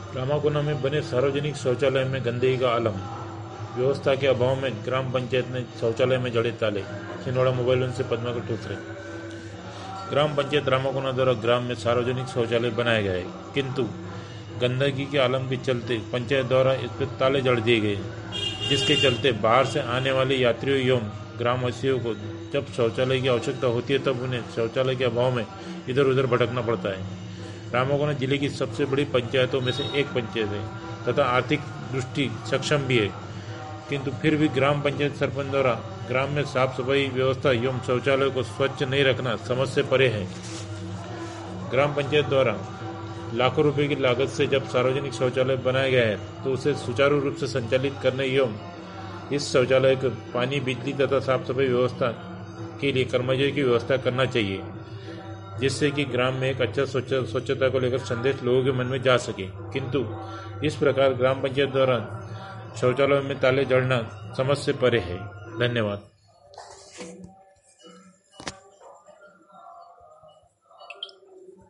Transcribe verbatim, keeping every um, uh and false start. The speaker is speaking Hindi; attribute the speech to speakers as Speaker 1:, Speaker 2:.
Speaker 1: रामाकोना में बने सार्वजनिक शौचालय में गंदगी का आलम। व्यवस्था के अभाव में ग्राम पंचायत ने शौचालय में जड़े ताले। छिंदवाड़ा मोबाइल वन से पद्मा के टूसरे। ग्राम पंचायत रामाकोना द्वारा ग्राम में सार्वजनिक शौचालय बनाया गया है, किंतु गंदगी के आलम के चलते पंचायत द्वारा इस पर ताले जड़ दिए गए, जिसके चलते बाहर से आने वाले यात्रियों एवं ग्रामवासियों को जब शौचालय की आवश्यकता होती है तब उन्हें शौचालय के अभाव में इधर उधर भटकना पड़ता है। रामाकोना जिले की सबसे बड़ी पंचायतों में से एक पंचायत है तथा आर्थिक दृष्टि सक्षम भी है, किंतु फिर भी ग्राम पंचायत सरपंच द्वारा ग्राम में साफ सफाई व्यवस्था एवं शौचालय को स्वच्छ नहीं रखना समझ से परे है। ग्राम पंचायत द्वारा लाखों रुपए की लागत से जब सार्वजनिक शौचालय बनाया गया है तो उसे सुचारू रूप से संचालित करने एवं इस शौचालय को पानी, बिजली तथा साफ सफाई व्यवस्था के लिए कर्मचारी की व्यवस्था करना चाहिए, जिससे कि ग्राम में एक अच्छा स्वच्छता को लेकर संदेश लोगों के मन में जा सके। किंतु इस प्रकार ग्राम पंचायत द्वारा शौचालयों में ताले जड़ना समझ से परे है। धन्यवाद।